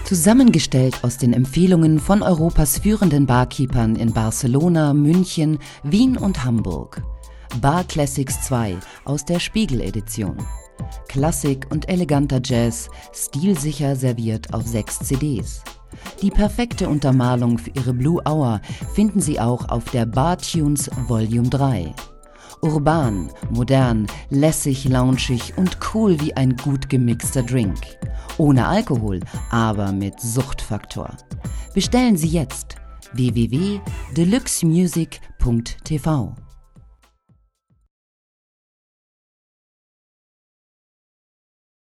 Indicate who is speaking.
Speaker 1: Zusammengestellt aus den Empfehlungen von Europas führenden Barkeepern in Barcelona, München, Wien und Hamburg. Bar Classics 2 aus der Spiegel-Edition. Klassik und eleganter Jazz, stilsicher serviert auf 6 CDs. Die perfekte Untermalung für Ihre Blue Hour finden Sie auch auf der Bar Tunes Volume 3. Urban, modern, lässig, loungig und cool wie ein gut gemixter Drink. Ohne Alkohol, aber mit Suchtfaktor. Bestellen Sie jetzt www.deluxemusic.tv